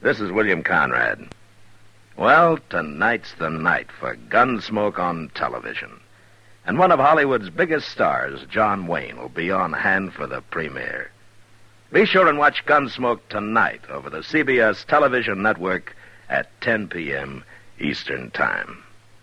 This is William Conrad. Well, tonight's the night for Gunsmoke on television. And one of Hollywood's biggest stars, John Wayne, will be on hand for the premiere. Be sure and watch Gunsmoke tonight over the CBS television network at 10 p.m. Eastern Time.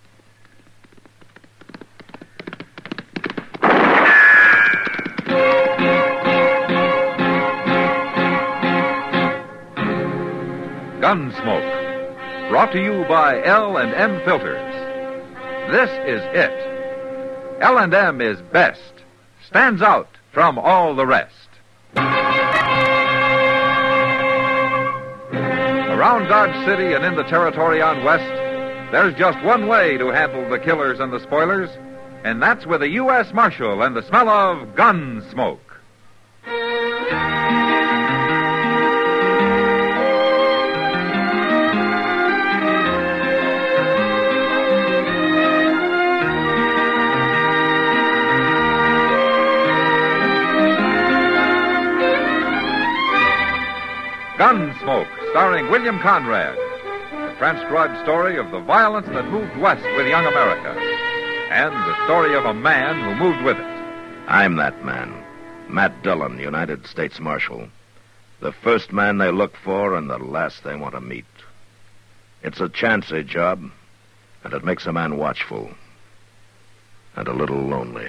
Gunsmoke, brought to you by L&M Filters. This is it. L&M is best, stands out from all the rest. Around Dodge City and in the territory on West, there's just one way to handle the killers and the spoilers, and that's with a U.S. Marshal and the smell of Gunsmoke. Gunsmoke, starring William Conrad. The transcribed story of the violence that moved west with young America. And the story of a man who moved with it. I'm that man, Matt Dillon, United States Marshal. The first man they look for and the last they want to meet. It's a chancy job, and it makes a man watchful. And a little lonely.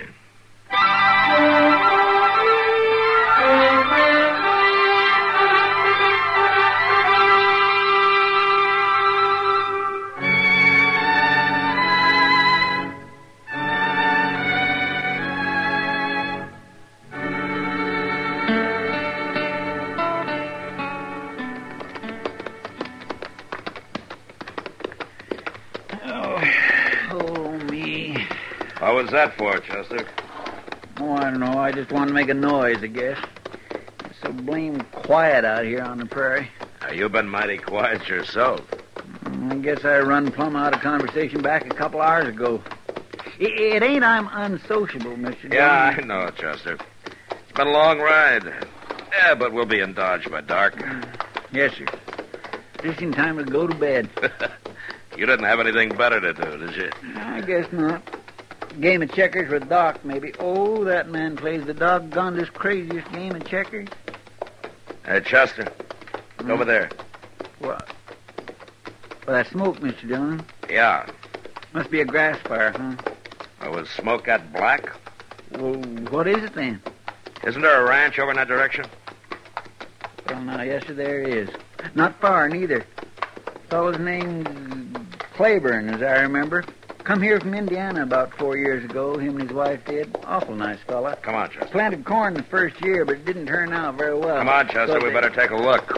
What was that for, Chester? Oh, I don't know. I just wanted to make a noise, I guess. It's so blame quiet out here on the prairie. You've been mighty quiet yourself. I guess I run plumb out of conversation back a couple hours ago. It ain't I'm unsociable, Mr. Yeah, Dillon. I know, Chester. It's been a long ride. Yeah, but we'll be in Dodge by dark. Yes, sir. Just in time to go to bed. You didn't have anything better to do, did you? I guess not. Game of checkers with Doc, maybe. Oh, that man plays the doggonedest, craziest game of checkers. Hey, Chester. Over there. What? Well, that smoke, Mr. Dillon. Yeah. Must be a grass fire, huh? Was smoke that black? Well, what is it then? Isn't there a ranch over in that direction? Well, now, yes, sir, there is. Not far, neither. Fellow's named Claiborne, as I remember. Come here from Indiana about 4 years ago. Him and his wife did. Awful nice fella. Come on, Chester. Planted corn the first year, but it didn't turn out very well. Come on, Chester. We better take a look.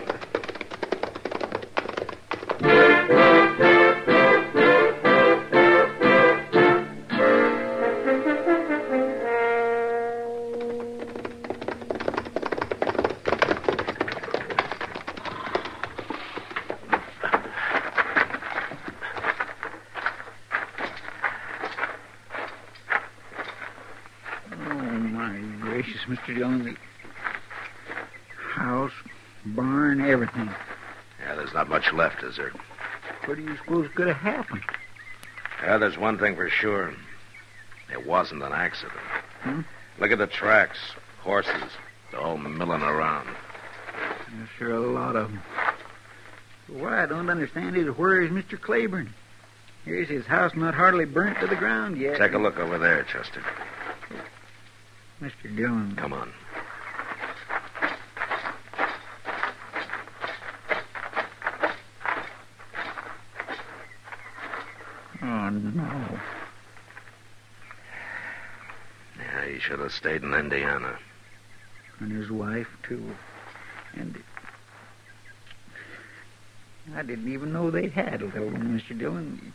Mr. Dillon, the house, barn, everything. Yeah, there's not much left, is there? What do you suppose could have happened? Yeah, there's one thing for sure. It wasn't an accident. Hmm? Look at the tracks. Horses. They're all milling around. Yes, sure, a lot of them. What I don't understand is where is Mr. Claiborne? Here's his house not hardly burnt to the ground yet. Take a look over there, Chester. Mr. Dillon. Come on. Oh, no. Yeah, he should have stayed in Indiana. And his wife, too. And I didn't even know they had a little one, Mr. Dillon.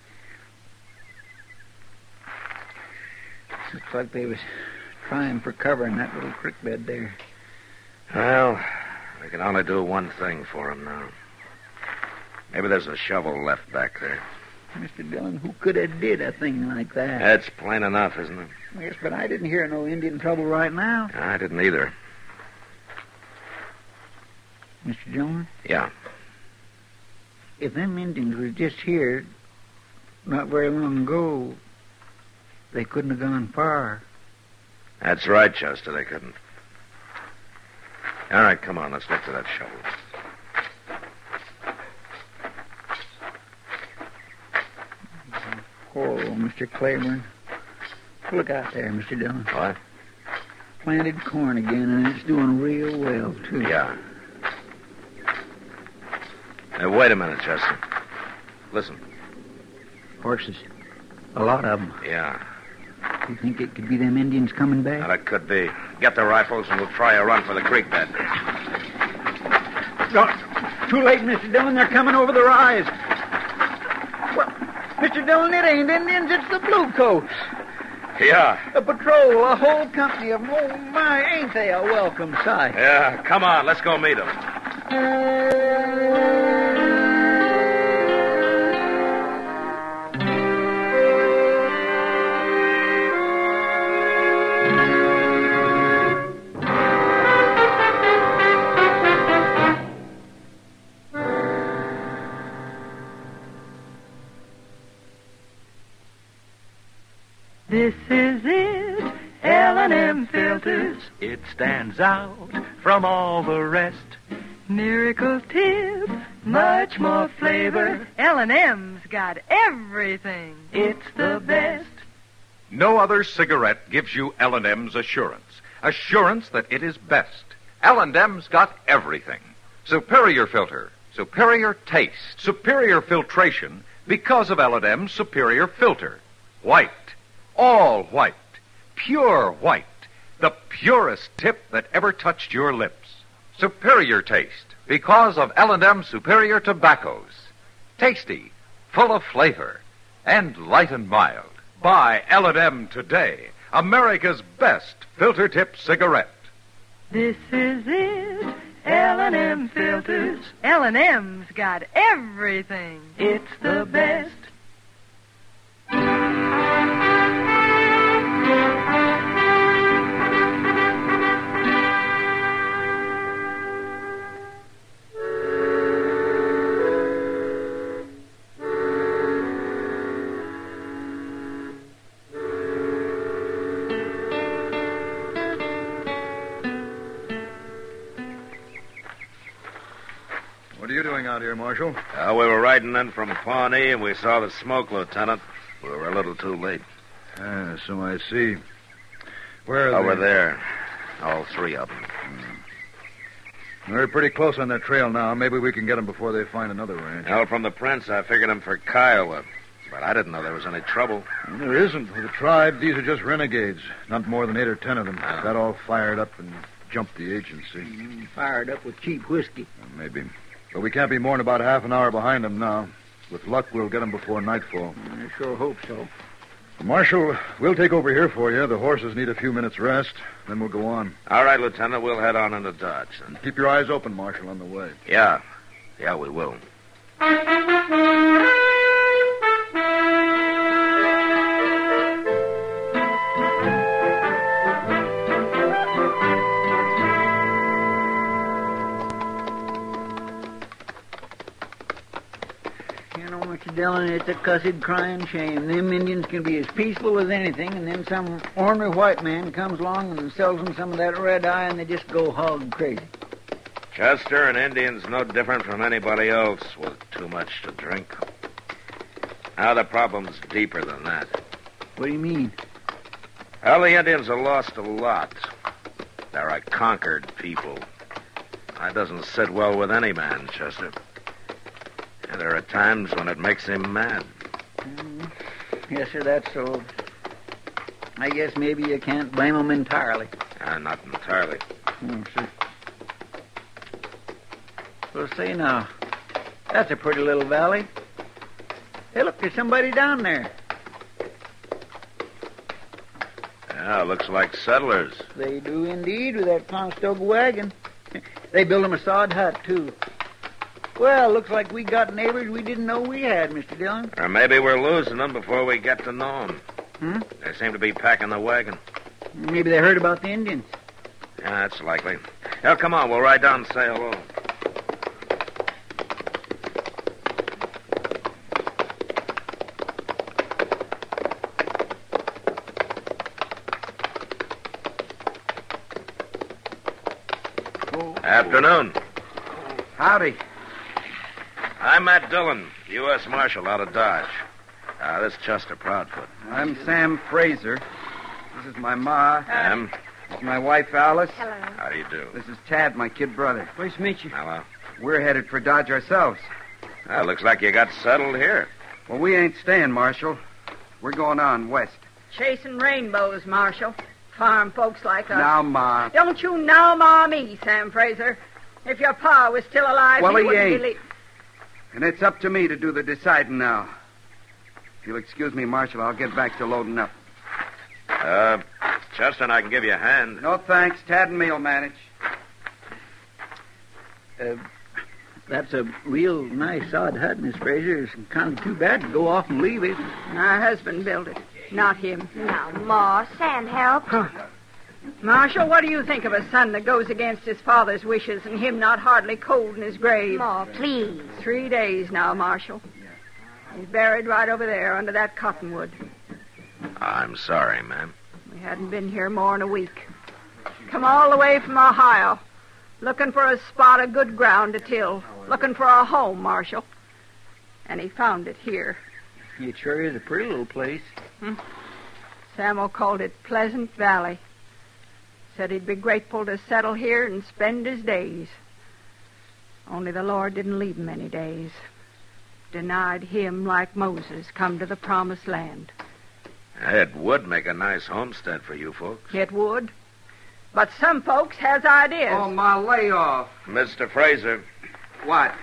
Looks like they was trying for cover in that little creek bed there. Well, we can only do one thing for him now. Maybe there's a shovel left back there. Mr. Dillon, who could have did a thing like that? That's plain enough, isn't it? Yes, but I didn't hear no Indian trouble right now. I didn't either. Mr. Dillon? Yeah. if them Indians was just here not very long ago, they couldn't have gone far. That's right, Chester. They couldn't. All right, come on. Let's look for that shovel. Oh, Mr. Claiborne. Look out there, Mr. Dillon. What? Planted corn again, and it's doing real well, too. Yeah. Hey, wait a minute, Chester. Listen. Horses. A lot of them. Yeah. You think it could be them Indians coming back? Well, it could be. Get the rifles and we'll try a run for the creek bed. No, too late, Mr. Dillon. They're coming over the rise. Well, Mr. Dillon, it ain't Indians. It's the Bluecoats. Yeah. A patrol, a whole company of them. Oh, my, ain't they a welcome sight? Yeah, come on. Let's go meet them. This is it, L&M Filters. It stands out from all the rest. Miracle tip, much more flavor. L&M's got everything. It's the best. No other cigarette gives you L&M's assurance. Assurance that it is best. L&M's got everything. Superior filter, superior taste, superior filtration because of L&M's superior filter. White, all white, pure white, the purest tip that ever touched your lips. Superior taste because of L&M superior tobaccos. Tasty, full of flavor, and light and mild. Buy L&M today, America's best filter tip cigarette. This is it, L&M Filters. L&M's got everything. It's the best. What are you doing out here, Marshal? We were riding in from Pawnee, and we saw the smoke, Lieutenant. We were a little too late. So I see. Where are they? Over there. All three of them. We're pretty close on their trail now. Maybe we can get them before they find another ranch. Well, from the prints, I figured them for Kiowa. But I didn't know there was any trouble. Well, there isn't. With the tribe, these are just renegades. Not more than 8 or 10 of them. Got all fired up and jumped the agency. Fired up with cheap whiskey. Maybe. But we can't be more than about half an hour behind them now. With luck, we'll get them before nightfall. I sure hope so. Marshal, we'll take over here for you. The horses need a few minutes' rest. Then we'll go on. All right, Lieutenant. We'll head on into Dodge. Then. Keep your eyes open, Marshal, on the way. Yeah. Yeah, we will. Mr. Dillon, it's a cussed crying shame. Them Indians can be as peaceful as anything, and then some ornery white man comes along and sells them some of that red eye, and they just go hog crazy. Chester, an Indian's no different from anybody else with too much to drink. Now, the problem's deeper than that. What do you mean? Well, the Indians have lost a lot. They're a conquered people. That doesn't sit well with any man, Chester. And there are times when it makes him mad. Yes, sir, that's so. I guess maybe you can't blame them entirely. Not entirely. Sir. Well, say now, that's a pretty little valley. Hey, look, there's somebody down there. Yeah, looks like settlers. They do indeed, with that Conestoga wagon. They built them a sod hut, too. Well, looks like we got neighbors we didn't know we had, Mr. Dillon. Or maybe we're losing them before we get to know them. They seem to be packing the wagon. Maybe they heard about the Indians. Yeah, that's likely. Well, come on, we'll ride down and say hello. Afternoon. Howdy. I'm Matt Dillon, U.S. Marshal out of Dodge. This is Chester Proudfoot. I'm Sam Fraser. This is my ma. Sam, This is my wife, Alice. Hello. how do you do? This is Tad, my kid brother. Pleased to meet you. Hello. We're headed for Dodge ourselves. Looks like you got settled here. Well, we ain't staying, Marshal. We're going on west. Chasing rainbows, Marshal. Farm folks like us. Now, Ma. Don't you now ma me, Sam Fraser. If your pa was still alive, Well, he wouldn't ain't. believe... And it's up to me to do the deciding now. If you'll excuse me, Marshal, I'll get back to loading up. Chester and I can give you a hand. No thanks. Tad and me'll manage. That's a real nice odd hut, Miss Fraser. It's kind of too bad to go off and leave it. My husband built it, not him. Now, Ma, Sam helped. Marshal, what do you think of a son that goes against his father's wishes and him not hardly cold in his grave? Ma, please. 3 days now, Marshal. He's buried right over there under that cottonwood. I'm sorry, ma'am. We hadn't been here more than a week. Come all the way from Ohio, looking for a spot of good ground to till, looking for a home, Marshal. And he found it here. It sure is a pretty little place. Samuel called it Pleasant Valley. Said he'd be grateful to settle here and spend his days. Only the Lord didn't leave him any days. Denied him, like Moses, come to the promised land. It would make a nice homestead for you folks. It would. But some folks has ideas. Oh, Ma, lay off. Mr. Fraser, What?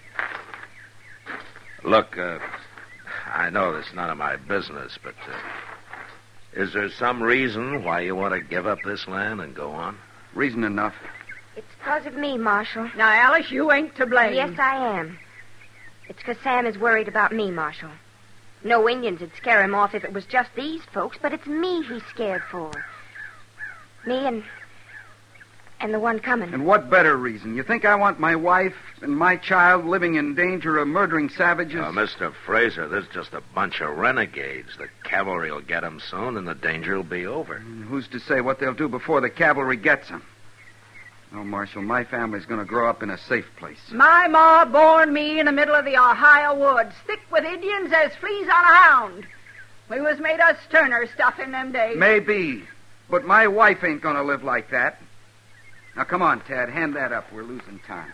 look, I know this is none of my business, but is there some reason why you want to give up this land and go on? Reason enough. It's because of me, Marshal. Now, Alice, you ain't to blame. Yes, I am. It's because Sam is worried about me, Marshal. No Indians would scare him off if it was just these folks, but it's me he's scared for. Me and the one coming. And what better reason? You think I want my wife and my child living in danger of murdering savages? Mr. Fraser, there's just a bunch of renegades. The cavalry will get 'em soon, and the danger will be over. Who's to say what they'll do before the cavalry gets them? No, Marshal, my family's going to grow up in a safe place. My ma born me in the middle of the Ohio woods, thick with Indians as fleas on a hound. We was made of sterner stuff in them days. Maybe, but my wife ain't going to live like that. Now, come on, Tad, hand that up. We're losing time.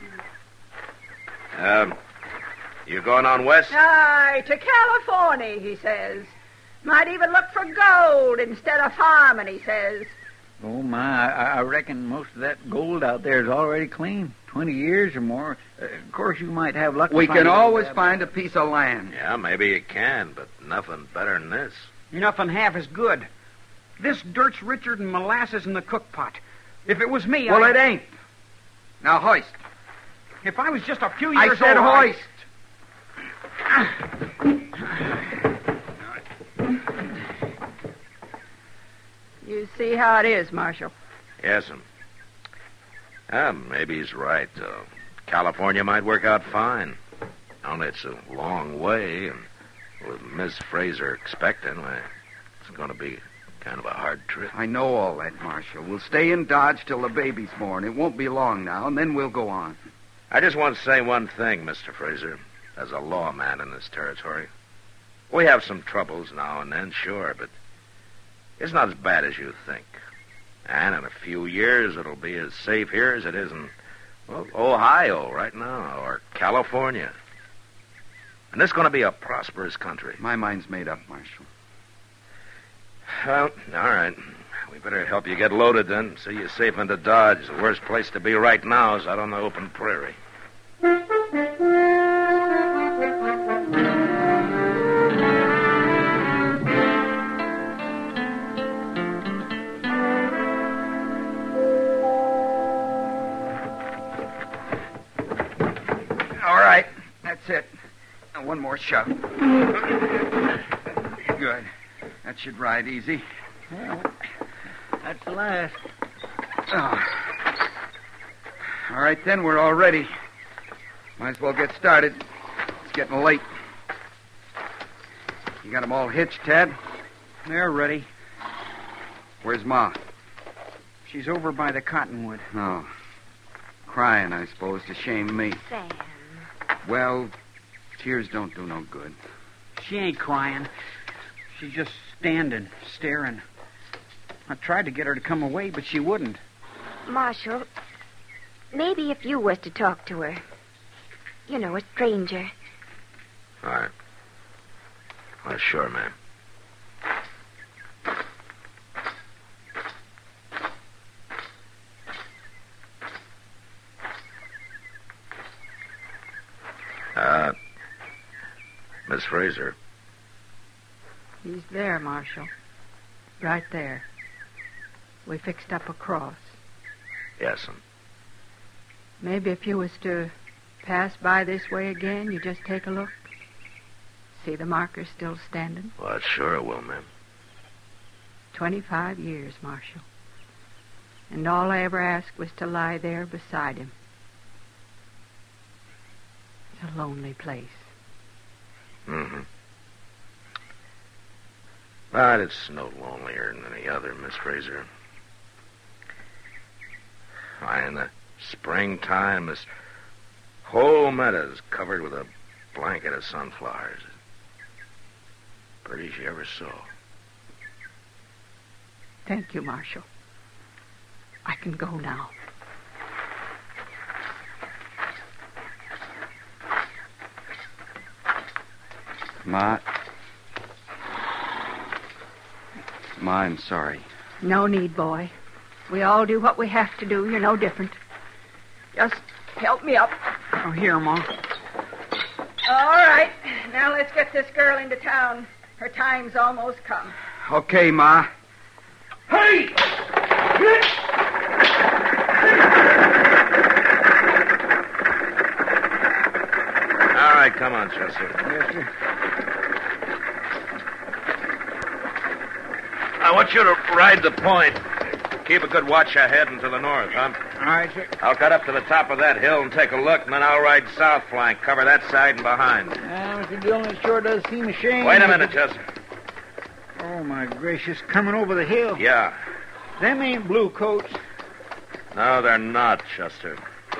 You going on west? Aye, to California, he says. Might even look for gold instead of farming, he says. Oh, my, I reckon most of that gold out there is already clean. 20 years or more. Of course, you might have luck. We can always find a piece of land. Yeah, maybe you can, but nothing better than this. Nothing half as good. This dirt's richer than molasses in the cook pot. If it was me, Well, it ain't. Now, hoist. If I was just a few I years said old... hoist. You see how it is, Marshal. Yes'm. Maybe he's right. California might work out fine. Only it's a long way, and with Miss Fraser expecting, why, it's going to be kind of a hard trip. I know all that, Marshal. We'll stay in Dodge till the baby's born. It won't be long now, and then we'll go on. I just want to say one thing, Mr. Fraser, as a lawman in this territory. We have some troubles now and then, sure, but it's not as bad as you think. And in a few years, it'll be as safe here as it is in, well, Ohio right now, or California. And this is going to be a prosperous country. My mind's made up, Marshal. Well, all right. We better help you get loaded then. See you safe into Dodge. The worst place to be right now is out on the open prairie. All right. That's it. Now, one more shove. Good. That should ride easy. Well, that's the last. Oh. All right, then. We're all ready. Might as well get started. It's getting late. You got them all hitched, Tad? They're ready. Where's Ma? She's over by the cottonwood. Oh. crying, I suppose, to shame me. Sam. Well, tears don't do no good. She ain't crying. She's just standing, staring. I tried to get her to come away, but she wouldn't. Marshal, maybe if you was to talk to her. You know, a stranger. All right. Well, sure, ma'am. Miss Fraser. He's there, Marshal. Right there. We fixed up a cross. Yes'm. Maybe if you was to pass by this way again, you just take a look. See the marker still standing? Well, sure it will, ma'am. 25 years, Marshal. And all I ever asked was to lie there beside him. It's a lonely place. Mm-hmm. But it's no lonelier than any other, Miss Fraser. Why, in the springtime, this whole meadow's covered with a blanket of sunflowers. Pretty as you ever saw. Thank you, Marshal. I can go now. Ma, I'm sorry. No need, boy. We all do what we have to do. You're no different. Just help me up. Oh, here, Ma. All right. Now let's get this girl into town. Her time's almost come. Okay, Ma. Hey! All right, come on, Chester. Yes, sir. I want you to ride the point. Keep a good watch ahead and to the north, huh? All right, sir. I'll cut up to the top of that hill and take a look, and then I'll ride south flank, cover that side and behind. Mr. Dillon, it sure does seem a shame. Wait a minute, Chester. Oh, my gracious, coming over the hill. Yeah. Them ain't blue coats. No, they're not, Chester.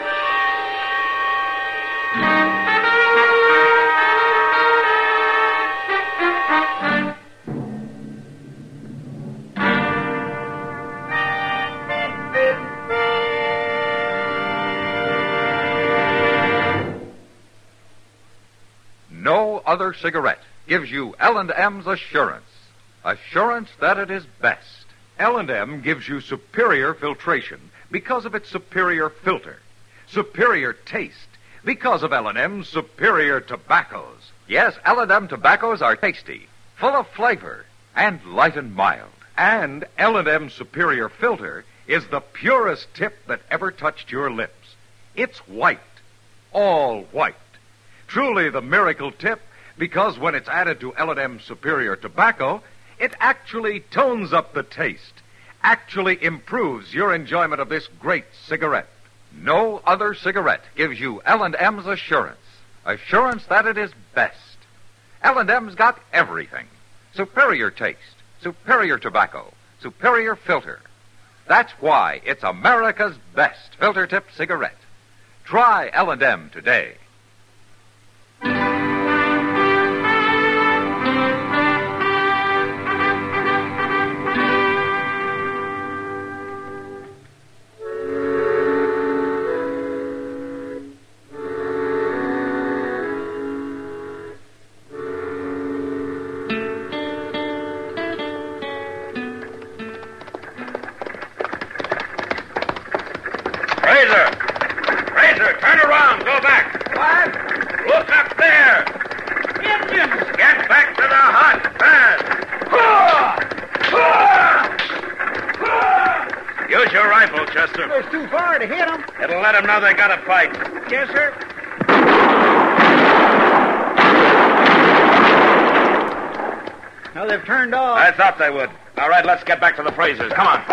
No other cigarette gives you L&M's assurance. Assurance that it is best. L&M gives you superior filtration because of its superior filter. Superior taste because of L&M's superior tobaccos. Yes, L&M tobaccos are tasty, full of flavor, and light and mild. And L&M's superior filter is the purest tip that ever touched your lips. It's white, all white. Truly the miracle tip, because when it's added to L&M superior tobacco, it actually tones up the taste, actually improves your enjoyment of this great cigarette. No other cigarette gives you L&M's assurance. Assurance that it is best. L&M's got everything. Superior taste, superior tobacco, superior filter. That's why it's America's best filter tip cigarette. Try L&M today. Fraser, turn around. Go back. What? Look up there. Indians! Get back to the hut. Fast. Use your rifle, Chester. It's too far to hit them. It'll let them know they got to fight. Yes, sir. Now they've turned off. I thought they would. All right, let's get back to the Frasers. Come on.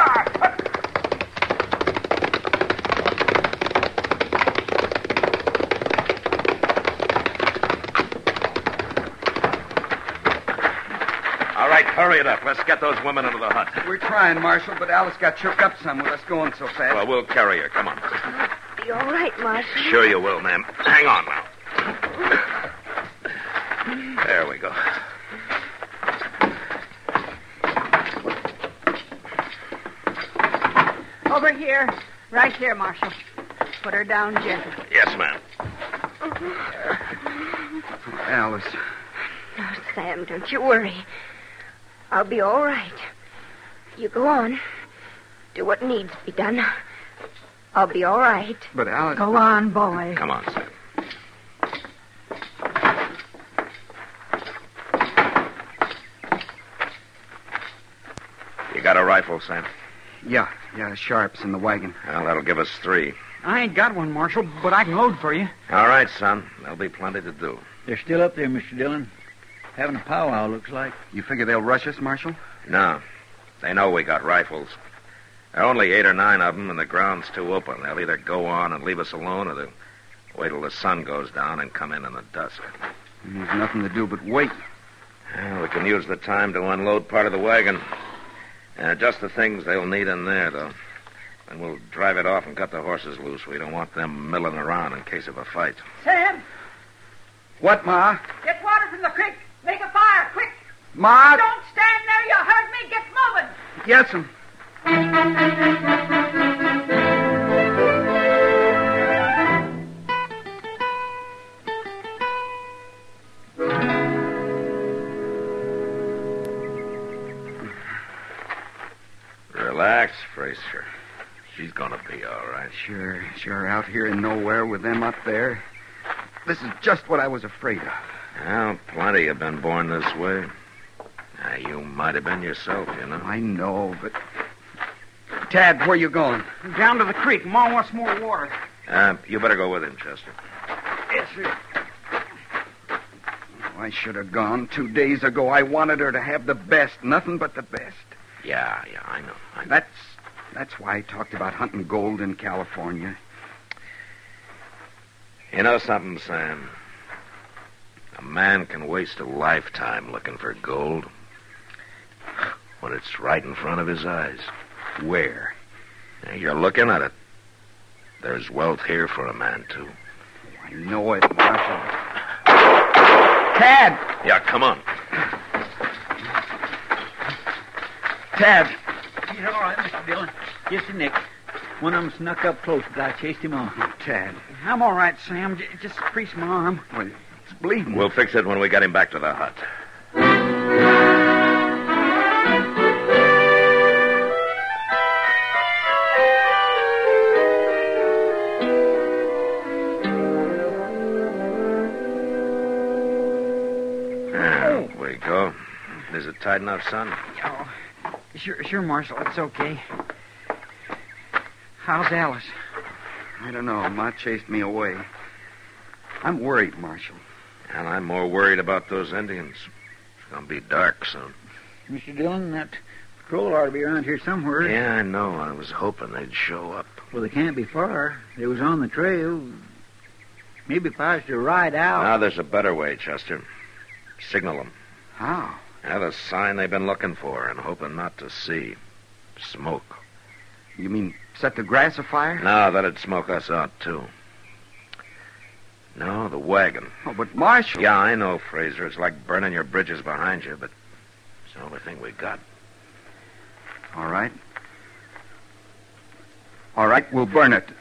All right, hurry it up. Let's get those women into the hut. We're trying, Marshal, but Alice got shook up some with us going so fast. Well, we'll carry her. Come on. be all right, Marshal. Sure you will, ma'am. Hang on now. There we go. Over here. Right here, Marshal. Put her down gently. Yes, ma'am. Alice. Oh, Sam, don't you worry. I'll be all right. You go on. Do what needs to be done. I'll be all right. But Alice... Go on, boy. Come on, Sam. You got a rifle, Sam? Yeah, Sharp's in the wagon. Well, that'll give us 3. I ain't got one, Marshal, but I can load for you. All right, son. There'll be plenty to do. They're still up there, Mr. Dillon. Having a powwow, looks like. You figure they'll rush us, Marshal? No. They know we got rifles. There are only 8 or 9 of them, and the ground's too open. They'll either go on and leave us alone, or they'll wait till the sun goes down and come in the dusk. There's nothing to do but wait. Well, we can use the time to unload part of the wagon. Just the things they'll need in there, though. And we'll drive it off and cut the horses loose. We don't want them milling around in case of a fight. Sam, What, Ma? get water from the creek. Make a fire, quick. Ma? Don't stand there. You heard me. Get moving. Yes'm. Relax, Fraser. She's gonna be all right. Sure, out here in nowhere with them up there. This is just what I was afraid of. Well, plenty have been born this way. You might have been yourself, you know. I know, but... Tad, where you going? Down to the creek. Ma wants more water. You better go with him, Chester. Yes, sir. I should have gone 2 days ago. I wanted her to have the best, nothing but the best. Yeah, I know. That's why I talked about hunting gold in California. You know something, Sam? A man can waste a lifetime looking for gold when it's right in front of his eyes. Where? You're looking at it. There's wealth here for a man, too. I know it, Marshal. Tad! Yeah, come on. Tad! He's all right, Mr. Dillon. Just a nick. One of them snuck up close, but I chased him off. Tad. I'm all right, Sam. Just crease my arm. Well, it's bleeding. We'll fix it when we get him back to the hut. There we go. Is it tight enough, son? Oh, sure, Marshal. It's okay. How's Alice? I don't know. Ma chased me away. I'm worried, Marshal. And I'm more worried about those Indians. It's going to be dark soon. Mr. Dillon, that patrol ought to be around here somewhere. Yeah, I know. I was hoping they'd show up. Well, they can't be far. They was on the trail. Maybe if I was to ride out... Now, there's a better way, Chester. Signal them. How? Yeah, the sign they've been looking for and hoping not to see. Smoke. You mean set the grass afire? No, that'd smoke us out, too. No, the wagon. Oh, but Marshal... Yeah, I know, Fraser. It's like burning your bridges behind you, but it's the only thing we got. All right. All right, we'll burn it.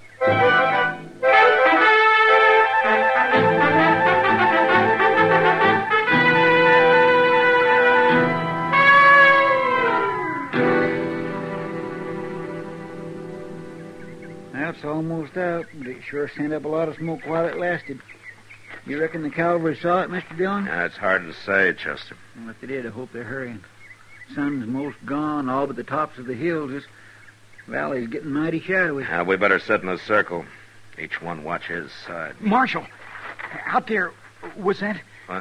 It's almost out, but it sure sent up a lot of smoke while it lasted. You reckon the cavalry saw it, Mr. Dillon? Yeah, it's hard to say, Chester. Well, if they did, I hope they're hurrying. Sun's most gone, all but the tops of the hills. This valley's getting mighty shadowy. We better sit in a circle. Each one watch his side. Marshal, out there, was that... What?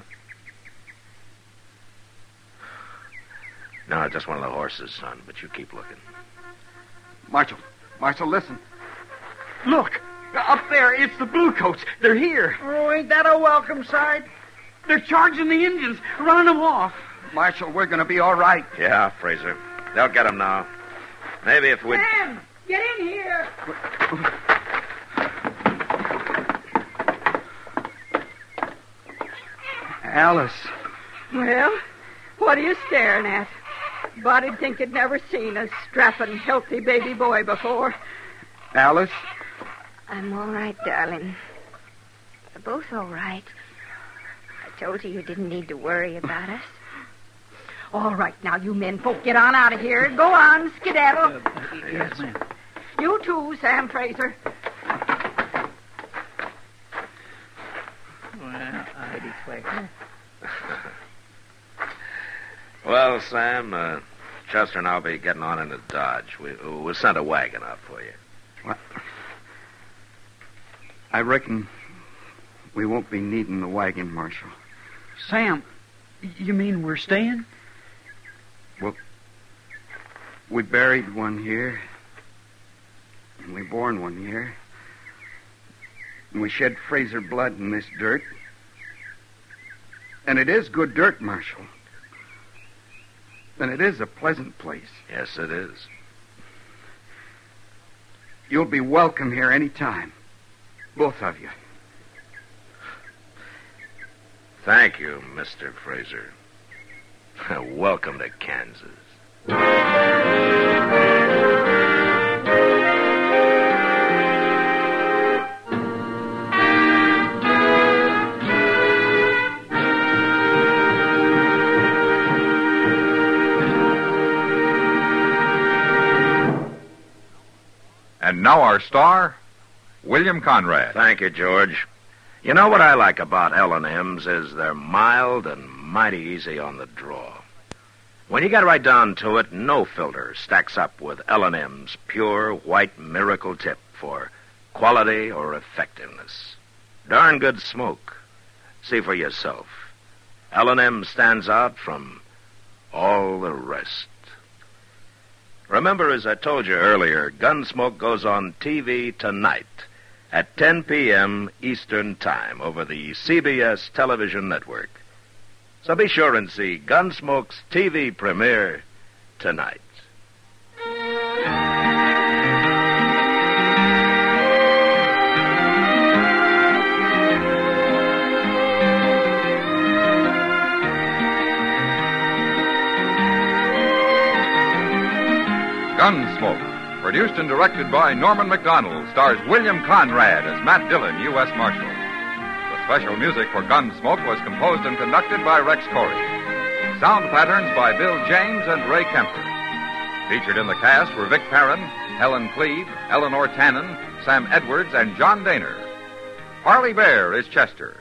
No, just one of the horses, son, but you keep looking. Marshal, listen. Look, up there, it's the Bluecoats. They're here. Oh, ain't that a welcome sight? They're charging the Indians, running them off. Marshal, we're going to be all right. Yeah, Fraser. They'll get him now. Maybe if we... Sam, get in here. Alice. Well, what are you staring at? Body'd think you'd never seen a strapping, healthy baby boy before. Alice? I'm all right, darling. We're both all right. I told you didn't need to worry about us. All right, now, you men folk, get on out of here. Go on, skedaddle. Yes, ma'am. You too, Sam Fraser. Well, I declare. Well, Sam, Chester and I'll be getting on into Dodge. We sent a wagon up for you. What? I reckon we won't be needing the wagon, Marshal. Sam, you mean we're staying? Well, we buried one here, and we born one here, and we shed Fraser blood in this dirt. And it is good dirt, Marshal. And it is a pleasant place. Yes, it is. You'll be welcome here any time. Both of you. Thank you, Mr. Fraser. Welcome to Kansas. And now our star, William Conrad. Thank you, George. You know what I like about L&M's is they're mild and mighty easy on the draw. When you get right down to it, no filter stacks up with L&M's pure white miracle tip for quality or effectiveness. Darn good smoke. See for yourself. L&M stands out from all the rest. Remember, as I told you earlier, Gunsmoke goes on TV tonight at 10 p.m. Eastern Time over the CBS television network. So be sure and see Gunsmoke's TV premiere tonight. Gunsmoke, produced and directed by Norman MacDonald, stars William Conrad as Matt Dillon, U.S. Marshal. The special music for Gunsmoke was composed and conducted by Rex Corey. Sound patterns by Bill James and Ray Kemper. Featured in the cast were Vic Perrin, Helen Cleve, Eleanor Tannen, Sam Edwards, and John Daner. Harley Bear is Chester.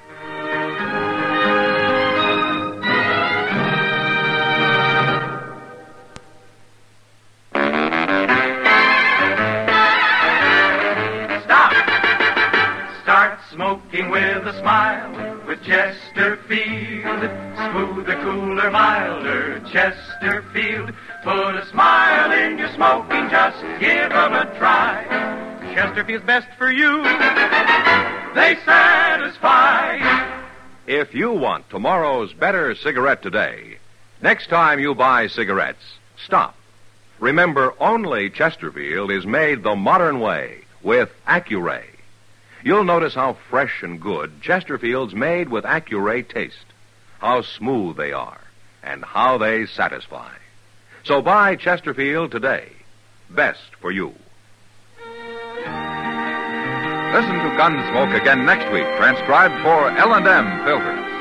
Smoking with a smile, with Chesterfield. Smoother, cooler, milder, Chesterfield. Put a smile in your smoking, just give 'em a try. Chesterfield's best for you. They satisfy. If you want tomorrow's better cigarette today, next time you buy cigarettes, stop. Remember, only Chesterfield is made the modern way with Accuray. You'll notice how fresh and good Chesterfield's made with Accuray taste, how smooth they are, and how they satisfy. So buy Chesterfield today. Best for you. Listen to Gunsmoke again next week, transcribed for L&M Filters.